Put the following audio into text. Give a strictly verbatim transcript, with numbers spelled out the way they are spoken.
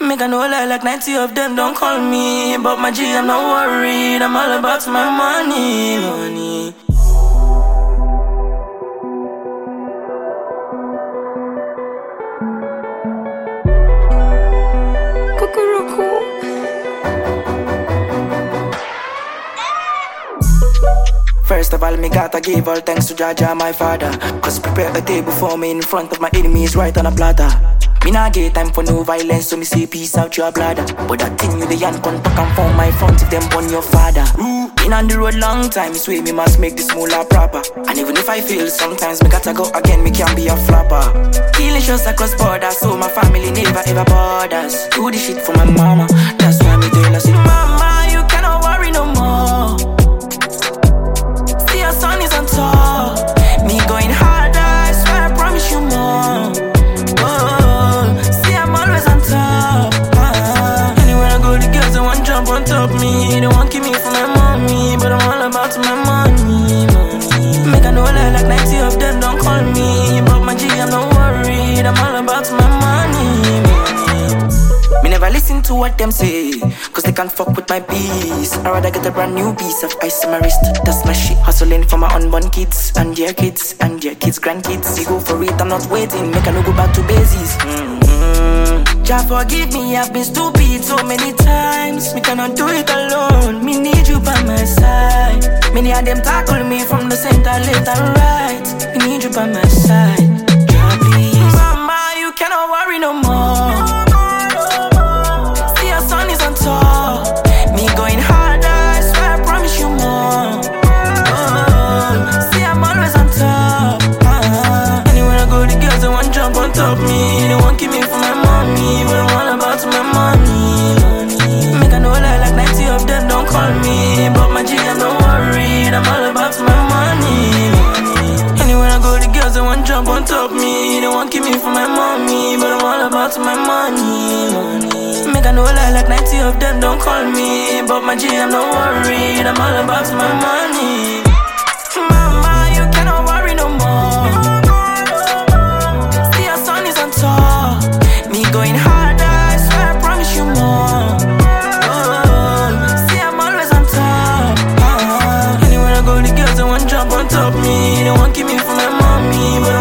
Make I know lie like ninety of them don't call me. But my G, I'm not worried. I'm all about my money, money. First of all, me gotta give all thanks to Jaja, my father. Cause prepare a table for me in front of my enemies right on a platter. Me nah get time for no violence, so me say peace out your bladder. But that thing you the yan con talk and form my front if them born your father. Been on the road long time, it's way me must make this moolah proper. And even if I fail, sometimes me gotta go again, me can be a flopper. Killing shots across borders, so my family never ever borders. Do this shit for my mama, that's why me tell her, say, Mama, you cannot worry no more. See your son is on top. Me going harder, I swear I promise you more. On top me, they won't keep me for my mommy, but I'm all about my money, money. Make I know lie like ninety of them don't call me, but my G, I'm not worried. I'm all about my money, money. Me never listen to what them say, cause they can't fuck with my peace. I'd rather get a brand new piece of ice on my wrist. That's my shit, hustling for my unborn kids and their kids and their kids' grandkids. They go for it, I'm not waiting. Make I no go back to bases. mm-hmm. Jah forgive me, I've been stupid so many times. Me cannot do it alone, me need you by my side. Many of them tackle me from the center, left and right. Me need you by my side, Jah please. Mama, you cannot worry no more. See your son is on top. Me going harder, I swear I promise you more. Oh, see I'm always on top. uh-huh. Anywhere I go, the girls they want jump on top me. They want keep me from my mommy, but I'm all about my money, money. Make I know lie like ninety of them don't call me, but my G, I'm not worried. I'm all about my money, money. Anywhere I go, the girls they want jump on top me. They want keep me from my mommy, but I'm all about my money, money. Make I know lie like ninety of them don't call me, but my G, I'm not worried. I'm all about my money. Mama, you cannot worry no more. See your son is on top. Me going harder, I swear I promise you more. Oh, see I'm always on top. uh-huh. Anywhere I go, the girls they want jump on top me. They want keep me from my mommy, but